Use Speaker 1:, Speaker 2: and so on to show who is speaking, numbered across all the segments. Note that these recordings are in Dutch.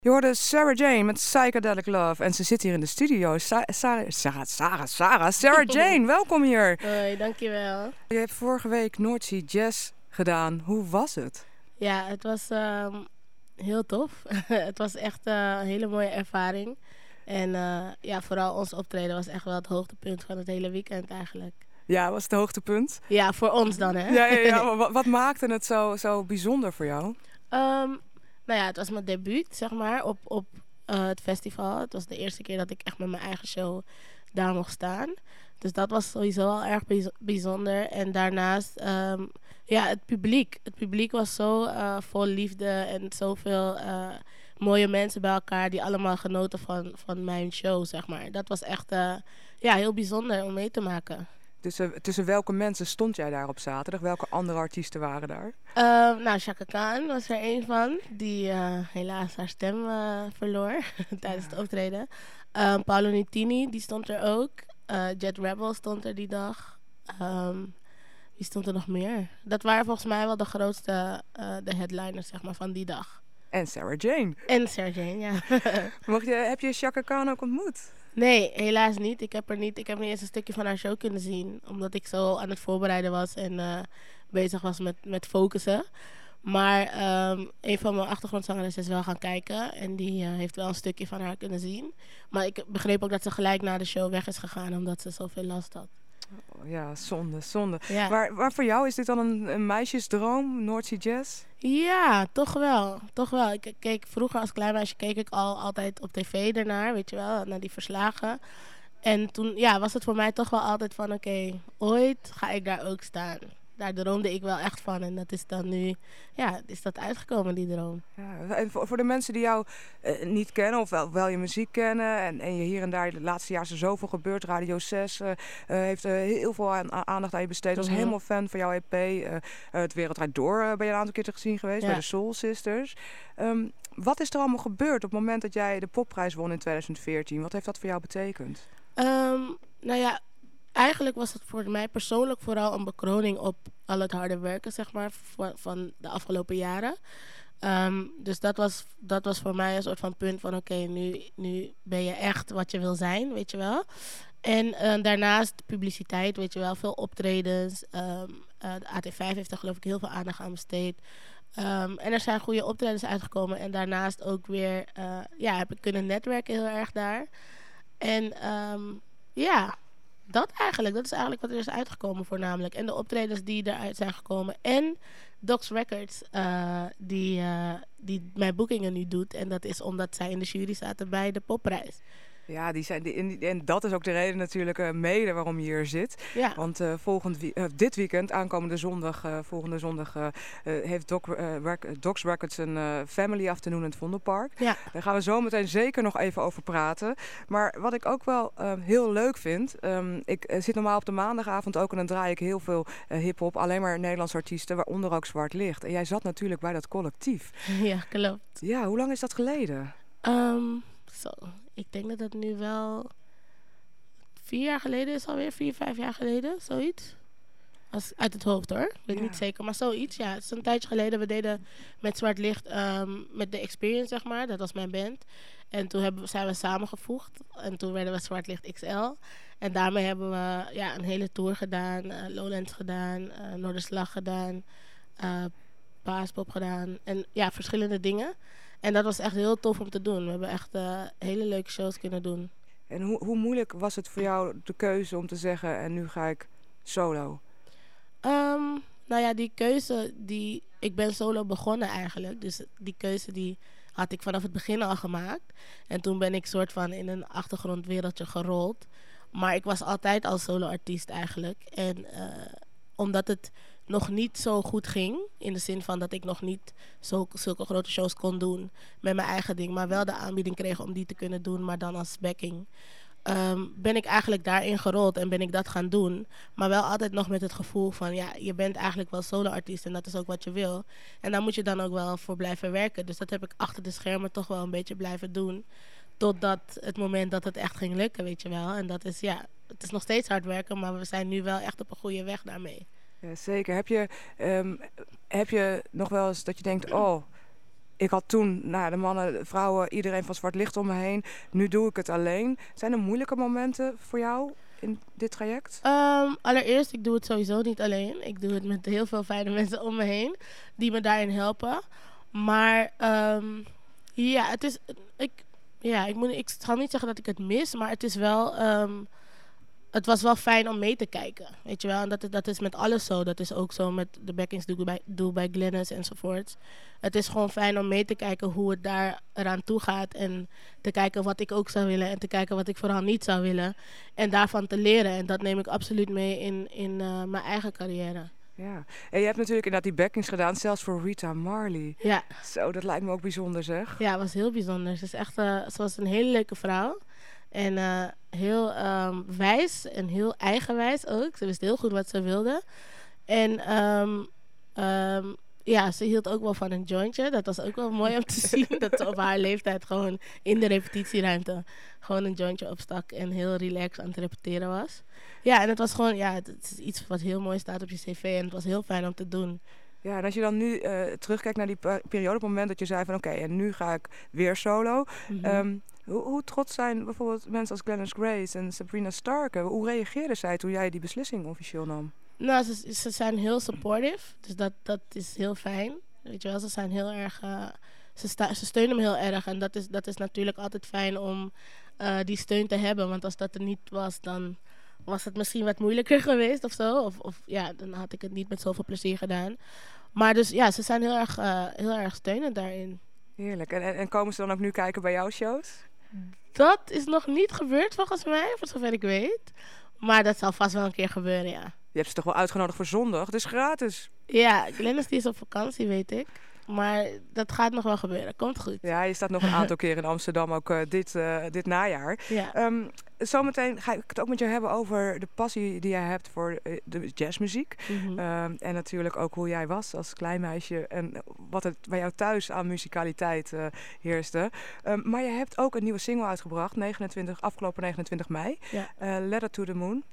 Speaker 1: Je hoorde Sarah Jane met Psychedelic Love en ze zit hier in de studio. Sarah Jane, welkom hier.
Speaker 2: Hoi, dankjewel.
Speaker 1: Je hebt vorige week North Sea Jazz gedaan. Hoe was het?
Speaker 2: Ja, het was heel tof. Het was echt een hele mooie ervaring. En vooral ons optreden was echt wel het hoogtepunt van het hele weekend eigenlijk.
Speaker 1: Ja, was het hoogtepunt?
Speaker 2: Ja, voor ons dan hè.
Speaker 1: Ja. Wat maakte het zo bijzonder voor jou?
Speaker 2: Het was mijn debuut, zeg maar, op het festival. Het was de eerste keer dat ik echt met mijn eigen show daar mocht staan. Dus dat was sowieso al erg bijzonder. En daarnaast, het publiek. Het publiek was zo vol liefde en zoveel mooie mensen bij elkaar die allemaal genoten van mijn show, zeg maar. Dat was echt heel bijzonder om mee te maken.
Speaker 1: Tussen welke mensen stond jij daar op zaterdag? Welke andere artiesten waren daar?
Speaker 2: Chaka Khan was er een van, die helaas haar stem verloor tijdens het optreden. Paolo Nutini, die stond er ook. Jet Rebel stond er die dag. Wie stond er nog meer? Dat waren volgens mij wel de grootste de headliners, zeg maar, van die dag.
Speaker 1: En Sarah Jane.
Speaker 2: Ja.
Speaker 1: Heb je Chaka Khan ook ontmoet?
Speaker 2: Nee, helaas niet. Ik heb niet eens een stukje van haar show kunnen zien. Omdat ik zo aan het voorbereiden was en bezig was met focussen. Maar een van mijn achtergrondzangeressen is wel gaan kijken. En die heeft wel een stukje van haar kunnen zien. Maar ik begreep ook dat ze gelijk na de show weg is gegaan. Omdat ze zoveel last had.
Speaker 1: Oh, ja, zonde.
Speaker 2: Ja.
Speaker 1: Maar voor jou is dit dan een meisjesdroom, North Sea Jazz?
Speaker 2: Ja, toch wel. Ik keek vroeger als klein meisje keek ik altijd op tv ernaar, weet je wel, naar die verslagen. En toen was het voor mij toch wel altijd van oké, ooit ga ik daar ook staan. Daar droomde ik wel echt van en dat is dan nu, is dat uitgekomen, die droom.
Speaker 1: Ja, en voor de mensen die jou niet kennen of wel je muziek kennen en je hier en daar de laatste jaar is er zoveel gebeurd. Radio 6 heeft heel veel aandacht aan je besteed. Was helemaal fan van jouw EP. Het Wereld Draait Door ben je een aantal keer te gezien geweest bij de Soul Sisters. Wat is er allemaal gebeurd op het moment dat jij de popprijs won in 2014? Wat heeft dat voor jou betekend?
Speaker 2: Eigenlijk was het voor mij persoonlijk vooral een bekroning op al het harde werken, zeg maar, van de afgelopen jaren. Dus dat was voor mij een soort van punt van oké, nu ben je echt wat je wil zijn, weet je wel. En daarnaast publiciteit, weet je wel, veel optredens. De AT5 heeft er geloof ik heel veel aandacht aan besteed. En er zijn goede optredens uitgekomen. En daarnaast ook weer heb ik kunnen netwerken heel erg daar. En dat is eigenlijk wat er is uitgekomen voornamelijk. En de optredens die eruit zijn gekomen. En Docs Records, die mijn boekingen nu doet. En dat is omdat zij in de jury zaten bij de popprijs. Ja,
Speaker 1: en dat is ook de reden natuurlijk mede waarom je hier zit.
Speaker 2: Ja.
Speaker 1: Want dit weekend, aankomende zondag, heeft Docs Records een family afternoon in het Vondelpark.
Speaker 2: Ja.
Speaker 1: Daar gaan we zo meteen zeker nog even over praten. Maar wat ik ook wel heel leuk vind, ik zit normaal op de maandagavond ook en dan draai ik heel veel hiphop, alleen maar Nederlandse artiesten, waaronder ook Zwart Licht. En jij zat natuurlijk bij dat collectief.
Speaker 2: Ja, klopt.
Speaker 1: Ja, hoe lang is dat geleden?
Speaker 2: Ik denk dat het nu wel 4 jaar geleden is alweer. 4, 5 jaar geleden, zoiets. Uit het hoofd hoor, weet niet zeker, maar zoiets. Ja, het is een tijdje geleden. We deden met Zwart Licht, met The Experience, zeg maar. Dat was mijn band. En toen zijn we samengevoegd. En toen werden we Zwart Licht XL. En daarmee hebben we een hele tour gedaan. Lowlands gedaan, Noorderslag gedaan, Paaspop gedaan. En verschillende dingen. En dat was echt heel tof om te doen. We hebben echt hele leuke shows kunnen doen.
Speaker 1: En hoe moeilijk was het voor jou de keuze om te zeggen, en nu ga ik solo?
Speaker 2: Die keuze, ik ben solo begonnen eigenlijk. Dus die keuze die had ik vanaf het begin al gemaakt. En toen ben ik soort van in een achtergrondwereldje gerold. Maar ik was altijd al solo-artiest eigenlijk. En omdat het nog niet zo goed ging, in de zin van dat ik nog niet zulke grote shows kon doen met mijn eigen ding, maar wel de aanbieding kreeg om die te kunnen doen, maar dan als backing, ben ik eigenlijk daarin gerold en ben ik dat gaan doen. Maar wel altijd nog met het gevoel van, je bent eigenlijk wel solo-artiest en dat is ook wat je wil. En daar moet je dan ook wel voor blijven werken. Dus dat heb ik achter de schermen toch wel een beetje blijven doen. Totdat het moment dat het echt ging lukken, weet je wel. En dat is, het is nog steeds hard werken, maar we zijn nu wel echt op een goede weg daarmee.
Speaker 1: Ja, zeker. Heb je nog wel eens dat je denkt, ik had toen de mannen, de vrouwen, iedereen van zwart licht om me heen. Nu doe ik het alleen. Zijn er moeilijke momenten voor jou in dit traject?
Speaker 2: Allereerst, ik doe het sowieso niet alleen. Ik doe het met heel veel fijne mensen om me heen die me daarin helpen. Maar het is... Ik zal niet zeggen dat ik het mis, maar het is wel... het was wel fijn om mee te kijken, weet je wel. En dat is met alles zo. Dat is ook zo met de backings die ik doe bij Glennis enzovoort. Het is gewoon fijn om mee te kijken hoe het daar eraan toe gaat. En te kijken wat ik ook zou willen. En te kijken wat ik vooral niet zou willen. En daarvan te leren. En dat neem ik absoluut mee in mijn eigen carrière.
Speaker 1: Ja, en je hebt natuurlijk inderdaad die backings gedaan, zelfs voor Rita Marley.
Speaker 2: Ja.
Speaker 1: Zo, dat lijkt me ook bijzonder, zeg.
Speaker 2: Ja, het was heel bijzonder. Ze was een hele leuke vrouw. En heel wijs en heel eigenwijs ook. Ze wist heel goed wat ze wilde. En ze hield ook wel van een jointje. Dat was ook wel mooi om te zien. Dat ze op haar leeftijd gewoon in de repetitieruimte gewoon een jointje opstak. En heel relaxed aan het repeteren was. Ja, en het was gewoon, het is iets wat heel mooi staat op je cv. En het was heel fijn om te doen.
Speaker 1: Ja, en als je dan nu terugkijkt naar die periode, op het moment dat je zei van oké, en nu ga ik weer solo. Mm-hmm. Hoe trots zijn bijvoorbeeld mensen als Glennis Grace en Sabrina Stark? Hoe reageerden zij toen jij die beslissing officieel nam?
Speaker 2: Nou, ze zijn heel supportive, dus dat is heel fijn. Weet je wel, ze zijn heel erg... Ze steunen me heel erg en dat is natuurlijk altijd fijn om die steun te hebben. Want als dat er niet was, dan was het misschien wat moeilijker geweest of zo. Of dan had ik het niet met zoveel plezier gedaan. Maar dus ja, ze zijn heel erg steunend daarin.
Speaker 1: Heerlijk. En komen ze dan ook nu kijken bij jouw shows?
Speaker 2: Dat is nog niet gebeurd volgens mij, voor zover ik weet. Maar dat zal vast wel een keer gebeuren, ja.
Speaker 1: Je hebt ze toch wel uitgenodigd voor zondag? Het is gratis.
Speaker 2: Ja, Glennis die is op vakantie, weet ik. Maar dat gaat nog wel gebeuren. Komt goed.
Speaker 1: Ja, je staat nog een aantal keer in Amsterdam, ook dit najaar.
Speaker 2: Ja.
Speaker 1: Zometeen ga ik het ook met je hebben over de passie die jij hebt voor de jazzmuziek.
Speaker 2: Mm-hmm.
Speaker 1: En natuurlijk ook hoe jij was als klein meisje en wat het bij jou thuis aan muzikaliteit heerste. Maar je hebt ook een nieuwe single uitgebracht, afgelopen 29 mei.
Speaker 2: Ja.
Speaker 1: Letter to the Moon.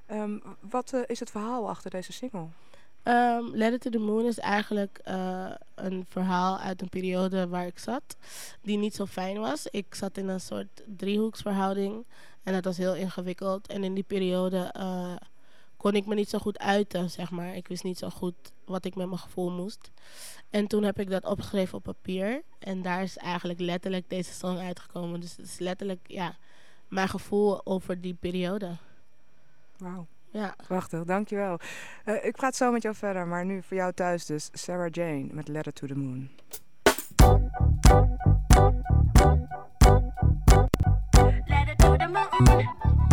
Speaker 1: Wat is het verhaal achter deze single?
Speaker 2: Letter to the Moon is eigenlijk een verhaal uit een periode waar ik zat, die niet zo fijn was. Ik zat in een soort driehoeksverhouding en dat was heel ingewikkeld. En in die periode kon ik me niet zo goed uiten, zeg maar. Ik wist niet zo goed wat ik met mijn gevoel moest. En toen heb ik dat opgeschreven op papier. En daar is eigenlijk letterlijk deze song uitgekomen. Dus het is letterlijk, mijn gevoel over die periode.
Speaker 1: Wauw.
Speaker 2: Ja.
Speaker 1: Prachtig, dankjewel. Ik praat zo met jou verder, maar nu voor jou thuis dus Sarah Jane met Letter to the Moon. Letter to the Moon.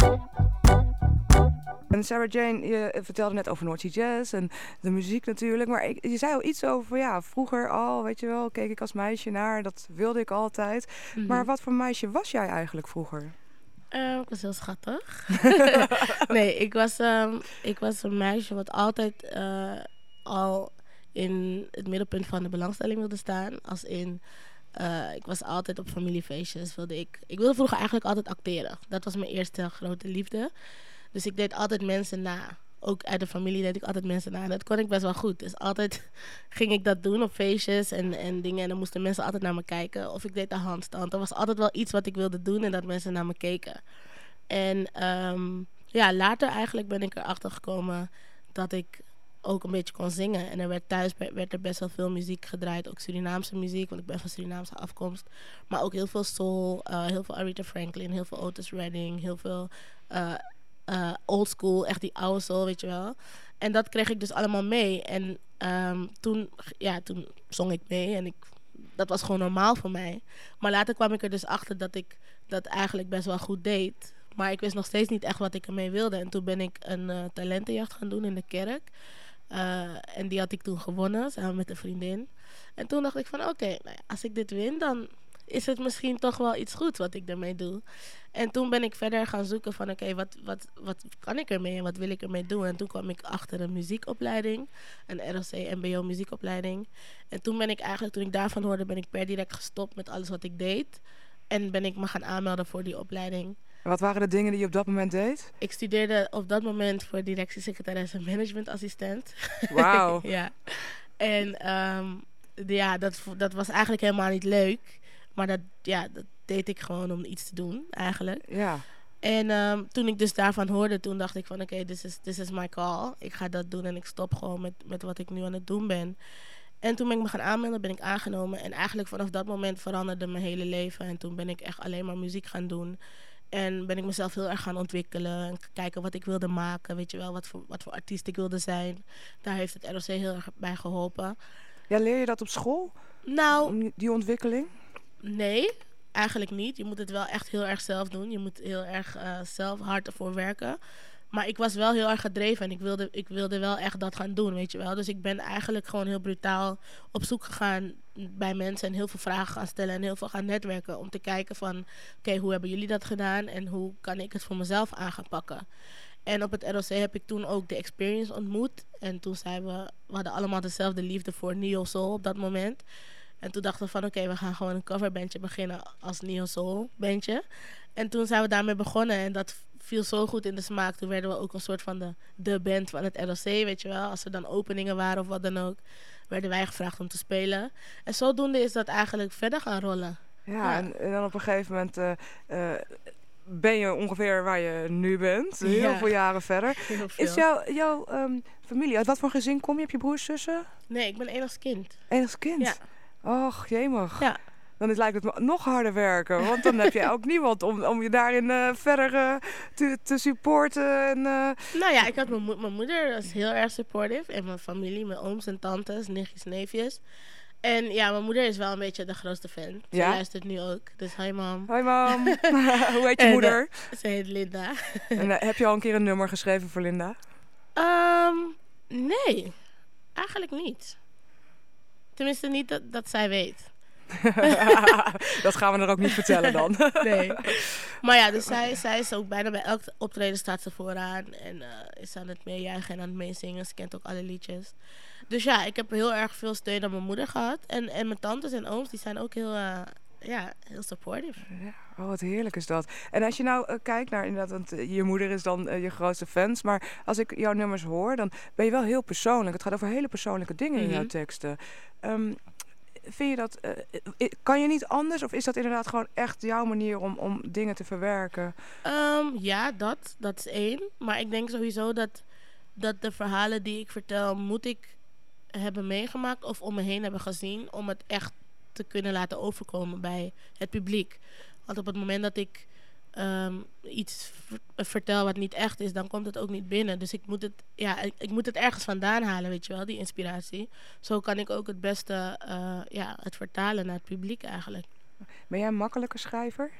Speaker 1: En Sarah Jane, je vertelde net over Noordse Jazz en de muziek natuurlijk. Maar je zei al iets over, vroeger al, weet je wel, keek ik als meisje naar. Dat wilde ik altijd. Mm-hmm. Maar wat voor meisje was jij eigenlijk vroeger?
Speaker 2: Ik was heel schattig. Nee, ik was een meisje wat altijd al in het middelpunt van de belangstelling wilde staan. Als in, ik was altijd op familiefeestjes. Ik wilde vroeger eigenlijk altijd acteren. Dat was mijn eerste grote liefde. Dus ik deed altijd mensen na. Ook uit de familie deed ik altijd mensen na. En dat kon ik best wel goed. Dus altijd ging ik dat doen op feestjes en dingen. En dan moesten mensen altijd naar me kijken. Of ik deed de handstand. Er was altijd wel iets wat ik wilde doen en dat mensen naar me keken. En later eigenlijk ben ik erachter gekomen dat ik ook een beetje kon zingen. En werd er best wel veel muziek gedraaid. Ook Surinaamse muziek, want ik ben van Surinaamse afkomst. Maar ook heel veel soul, heel veel Aretha Franklin, heel veel Otis Redding, heel veel... old school, echt die oude soul, weet je wel. En dat kreeg ik dus allemaal mee. En toen zong ik mee en dat was gewoon normaal voor mij. Maar later kwam ik er dus achter dat ik dat eigenlijk best wel goed deed. Maar ik wist nog steeds niet echt wat ik ermee wilde. En toen ben ik een talentenjacht gaan doen in de kerk. En die had ik toen gewonnen, samen met een vriendin. En toen dacht ik van oké, als ik dit win, dan is het misschien toch wel iets goeds wat ik ermee doe. En toen ben ik verder gaan zoeken van oké, wat kan ik ermee en wat wil ik ermee doen? En toen kwam ik achter een muziekopleiding, een ROC MBO muziekopleiding. En toen toen ik daarvan hoorde, ben ik per direct gestopt met alles wat ik deed. En ben ik me gaan aanmelden voor die opleiding.
Speaker 1: Wat waren de dingen die je op dat moment deed?
Speaker 2: Ik studeerde op dat moment voor directiesecretaris en managementassistent.
Speaker 1: Wauw.
Speaker 2: Ja. En ja, dat was eigenlijk helemaal niet leuk. Maar dat deed ik gewoon om iets te doen, eigenlijk.
Speaker 1: Ja.
Speaker 2: En toen ik dus daarvan hoorde, toen dacht ik van oké, this is my call. Ik ga dat doen en ik stop gewoon met wat ik nu aan het doen ben. En toen ben ik me gaan aanmelden, ben ik aangenomen. En eigenlijk vanaf dat moment veranderde mijn hele leven. En toen ben ik echt alleen maar muziek gaan doen. En ben ik mezelf heel erg gaan ontwikkelen. En kijken wat ik wilde maken. Weet je wel, wat voor artiest ik wilde zijn. Daar heeft het ROC heel erg bij geholpen.
Speaker 1: Ja, leer je dat op school?
Speaker 2: Nou,
Speaker 1: Die ontwikkeling?
Speaker 2: nee, eigenlijk niet. Je moet het wel echt heel erg zelf doen. Je moet heel erg zelf hard ervoor werken. Maar ik was wel heel erg gedreven en ik wilde wel echt dat gaan doen, weet je wel. Dus ik ben eigenlijk gewoon heel brutaal op zoek gegaan bij mensen en heel veel vragen gaan stellen en heel veel gaan netwerken om te kijken van, oké, hoe hebben jullie dat gedaan en hoe kan ik het voor mezelf aan gaan pakken. En op het ROC heb ik toen ook de Experience ontmoet. En toen we hadden allemaal dezelfde liefde voor Neo Soul op dat moment. En toen dachten we van oké, we gaan gewoon een coverbandje beginnen als Neo Soul bandje. En toen zijn we daarmee begonnen en dat viel zo goed in de smaak. Toen werden we ook een soort van de band van het ROC, weet je wel. Als er dan openingen waren of wat dan ook, werden wij gevraagd om te spelen. En zodoende is dat eigenlijk verder gaan rollen.
Speaker 1: Ja. En dan op een gegeven moment ben je ongeveer waar je nu bent. Heel veel jaren verder.
Speaker 2: Heel veel.
Speaker 1: Is jouw familie, uit wat voor gezin kom je? Heb je broers, zussen?
Speaker 2: Nee, ik ben enigst kind.
Speaker 1: Enigst kind?
Speaker 2: Ja.
Speaker 1: Och, jemig.
Speaker 2: Ja.
Speaker 1: Dan lijkt het me nog harder werken. Want dan heb je ook niemand om je daarin verder te supporten. En,
Speaker 2: Nou ja, ik had mijn moeder, dat is heel erg supportive. En mijn familie, mijn ooms en tantes, nichtjes, neefjes. En ja, mijn moeder is wel een beetje de grootste fan. Ze luistert nu ook. Dus hi mam.
Speaker 1: Hoi mam. Hoe heet je moeder?
Speaker 2: Ze heet Linda.
Speaker 1: En heb je al een keer een nummer geschreven voor Linda?
Speaker 2: Nee, eigenlijk niet. Tenminste niet dat zij weet.
Speaker 1: Dat gaan we er ook niet vertellen dan.
Speaker 2: Nee. Maar ja, dus zij is ook bijna bij elk optreden staat ze vooraan. En is aan het meejuichen en aan het meezingen. Ze kent ook alle liedjes. Dus ja, ik heb heel erg veel steun aan mijn moeder gehad. En mijn tantes en ooms, die zijn ook heel supportive.
Speaker 1: Ja, oh, wat heerlijk is dat. En als je nou kijkt naar inderdaad, want je moeder is dan je grootste fans. Maar als ik jouw nummers hoor, dan ben je wel heel persoonlijk. Het gaat over hele persoonlijke dingen in jouw teksten. Vind je dat, kan je niet anders? Of is dat inderdaad gewoon echt jouw manier om dingen te verwerken?
Speaker 2: Ja, dat is één. Maar ik denk sowieso dat de verhalen die ik vertel, moet ik hebben meegemaakt of om me heen hebben gezien, om het echt te kunnen laten overkomen bij het publiek. Want op het moment dat ik iets vertel wat niet echt is, dan komt het ook niet binnen. Dus ik moet het ergens vandaan halen, weet je wel, die inspiratie. Zo kan ik ook het beste het vertalen naar het publiek eigenlijk.
Speaker 1: Ben jij een makkelijke schrijver?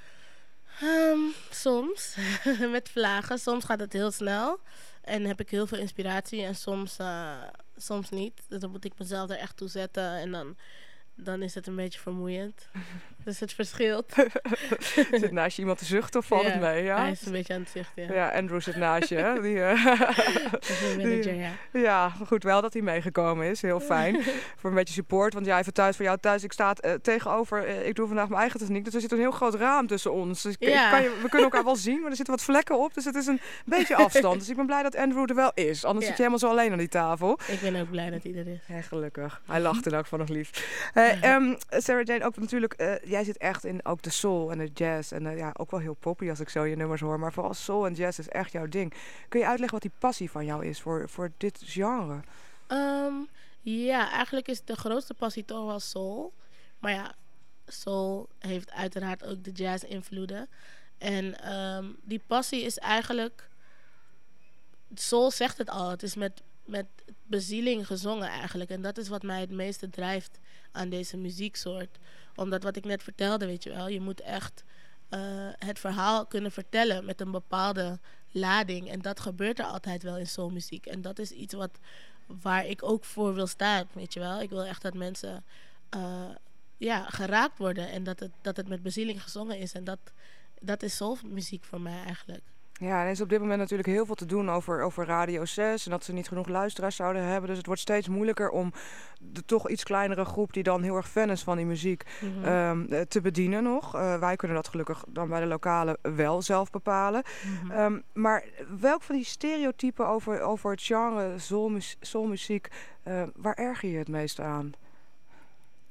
Speaker 2: Soms, met vlagen. Soms gaat het heel snel en heb ik heel veel inspiratie en soms niet. Dus dan moet ik mezelf er echt toe zetten en dan is het een beetje vermoeiend. Dus het verschilt.
Speaker 1: Zit naast je iemand te zuchten of valt het mee? Ja,
Speaker 2: hij is een beetje aan het zuchten, ja.
Speaker 1: Ja, Andrew zit naast je. Hè?
Speaker 2: Dat is een manager, ja.
Speaker 1: Ja, goed wel dat hij meegekomen is. Heel fijn. Voor een beetje support. Want jij even thuis voor jou thuis. Ik sta tegenover, ik doe vandaag mijn eigen techniek. Dus er zit een heel groot raam tussen ons. Dus we kunnen elkaar wel zien, maar er zitten wat vlekken op. Dus het is een beetje afstand. Dus ik ben blij dat Andrew er wel is. Anders zit je helemaal zo alleen aan die tafel.
Speaker 2: Ik ben ook blij dat hij er is.
Speaker 1: Ja, gelukkig. Hij lacht er ook van nog lief. Sarah Jane, ook natuurlijk, jij zit echt in ook de soul en de jazz. En ook wel heel poppy als ik zo je nummers hoor. Maar vooral soul en jazz is echt jouw ding. Kun je uitleggen wat die passie van jou is voor dit genre?
Speaker 2: Ja, eigenlijk is de grootste passie toch wel soul. Maar ja, soul heeft uiteraard ook de jazz invloeden. En die passie is eigenlijk, soul zegt het al, het is met bezieling gezongen eigenlijk. En dat is wat mij het meeste drijft aan deze muzieksoort. Omdat wat ik net vertelde, weet je wel, je moet echt het verhaal kunnen vertellen met een bepaalde lading. En dat gebeurt er altijd wel in soulmuziek. En dat is iets waar ik ook voor wil staan, weet je wel. Ik wil echt dat mensen geraakt worden en dat het met bezieling gezongen is. En dat is soulmuziek voor mij eigenlijk.
Speaker 1: Ja, er is op dit moment natuurlijk heel veel te doen over Radio 6 en dat ze niet genoeg luisteraars zouden hebben. Dus het wordt steeds moeilijker om de toch iets kleinere groep die dan heel erg fan is van die muziek te bedienen nog. Wij kunnen dat gelukkig dan bij de lokale wel zelf bepalen. Maar welk van die stereotypen over het genre soulmuziek, waar erger je het meest aan?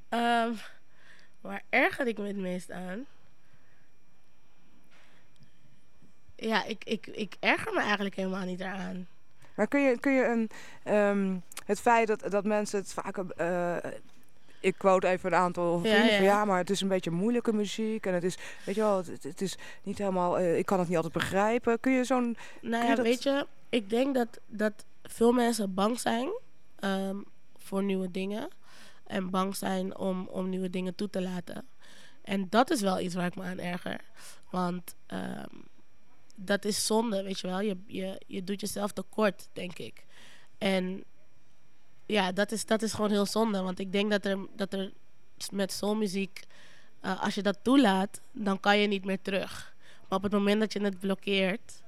Speaker 2: Ehm, waar erger ik me het meest aan? Ja, ik erger me eigenlijk helemaal niet eraan.
Speaker 1: Maar kun je het feit dat mensen het vaak... ik quote even een aantal vrienden van ja, maar het is een beetje moeilijke muziek. En het is, weet je wel, het is niet helemaal... ik kan het niet altijd begrijpen. Kun je zo'n...
Speaker 2: Nou ja, weet je, ik denk dat veel mensen bang zijn voor nieuwe dingen. En bang zijn om nieuwe dingen toe te laten. En dat is wel iets waar ik me aan erger. Want dat is zonde, weet je wel. Je doet jezelf tekort, denk ik. En ja, dat is gewoon heel zonde. Want ik denk dat er met soulmuziek, als je dat toelaat, dan kan je niet meer terug. Maar op het moment dat je het blokkeert,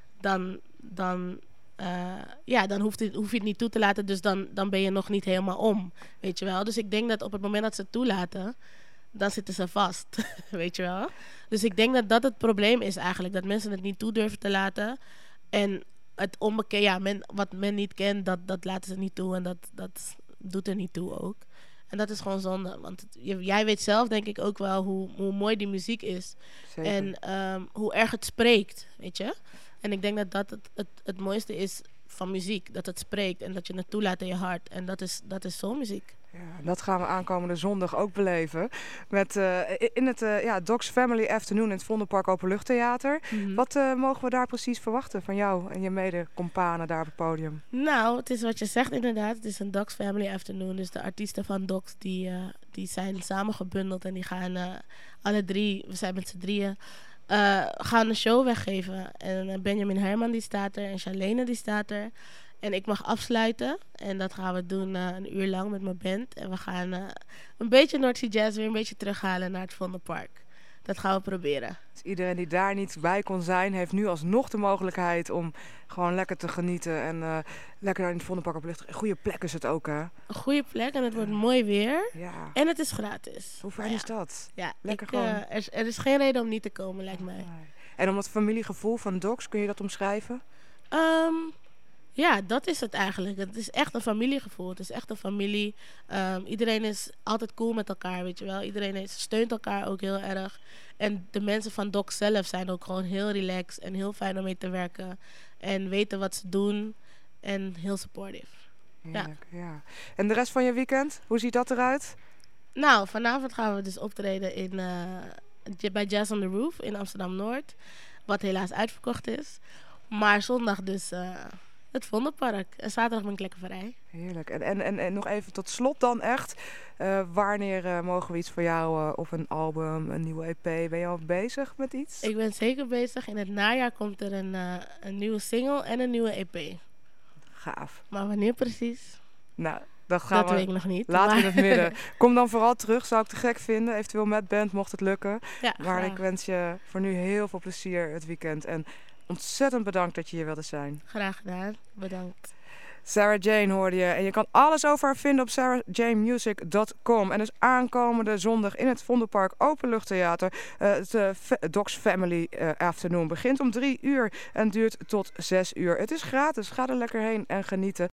Speaker 2: dan hoef je het niet toe te laten. Dus dan ben je nog niet helemaal om, weet je wel. Dus ik denk dat op het moment dat ze het toelaten, dan zitten ze vast, weet je wel. Dus ik denk dat het probleem is eigenlijk. Dat mensen het niet toe durven te laten. En het onbekende, wat men niet kent, dat laten ze niet toe. En dat doet er niet toe ook. En dat is gewoon zonde. Want jij weet zelf denk ik ook wel hoe mooi die muziek is. Zeker. En hoe erg het spreekt, weet je. En ik denk dat het mooiste is van muziek. Dat het spreekt en dat je het toelaat in je hart. En dat is soulmuziek.
Speaker 1: Ja, dat gaan we aankomende zondag ook beleven. Met, in het Doc's Family Afternoon in het Vondelpark Openluchttheater. Mm-hmm. Wat mogen we daar precies verwachten van jou en je mede-companen daar op het podium?
Speaker 2: Nou, het is wat je zegt inderdaad. Het is een Doc's Family Afternoon. Dus de artiesten van Doc's die zijn samengebundeld. En die gaan alle drie, we zijn met z'n drieën, gaan een show weggeven. En Benjamin Herman die staat er en Charlene die staat er. En ik mag afsluiten. En dat gaan we doen een uur lang met mijn band. En we gaan een beetje North Sea Jazz weer een beetje terughalen naar het Vondelpark. Dat gaan we proberen.
Speaker 1: Dus iedereen die daar niet bij kon zijn, heeft nu alsnog de mogelijkheid om gewoon lekker te genieten. En lekker in het Vondelpark op lucht. Een goede plek is het ook, hè? Een
Speaker 2: goede plek en het wordt mooi weer.
Speaker 1: Ja.
Speaker 2: En het is gratis.
Speaker 1: Hoe fijn is dat?
Speaker 2: Ja,
Speaker 1: lekker gewoon.
Speaker 2: Er is geen reden om niet te komen, lijkt mij.
Speaker 1: En om het familiegevoel van Doc's, kun je dat omschrijven?
Speaker 2: Ja, dat is het eigenlijk. Het is echt een familiegevoel. Het is echt een familie. Iedereen is altijd cool met elkaar, weet je wel. Iedereen steunt elkaar ook heel erg. En de mensen van Doc's zelf zijn ook gewoon heel relaxed en heel fijn om mee te werken. En weten wat ze doen en heel supportive.
Speaker 1: Heerlijk, ja. En de rest van je weekend, hoe ziet dat eruit?
Speaker 2: Nou, vanavond gaan we dus optreden bij Jazz on the Roof in Amsterdam-Noord. Wat helaas uitverkocht is. Maar zondag dus het Vondelpark. En zaterdag ben ik lekker vrij.
Speaker 1: Heerlijk. En nog even tot slot dan echt. Wanneer mogen we iets van jou of een album, een nieuwe EP? Ben je al bezig met iets?
Speaker 2: Ik ben zeker bezig. In het najaar komt er een nieuwe single en een nieuwe EP.
Speaker 1: Gaaf.
Speaker 2: Maar wanneer precies?
Speaker 1: Nou, dat
Speaker 2: weet ik nog niet.
Speaker 1: Laten we het midden. Kom dan vooral terug, zou ik te gek vinden. Eventueel met band, mocht het lukken.
Speaker 2: Ja,
Speaker 1: maar
Speaker 2: graag.
Speaker 1: Ik wens je voor nu heel veel plezier het weekend. En ontzettend bedankt dat je hier wilde zijn.
Speaker 2: Graag gedaan. Bedankt.
Speaker 1: Sarah Jane hoorde je. En je kan alles over haar vinden op sarahjanemusic.com. En dus aankomende zondag in het Vondelpark Openluchttheater. Het Doc's Family Afternoon begint om 3 uur en duurt tot 6 uur. Het is gratis. Ga er lekker heen en genieten.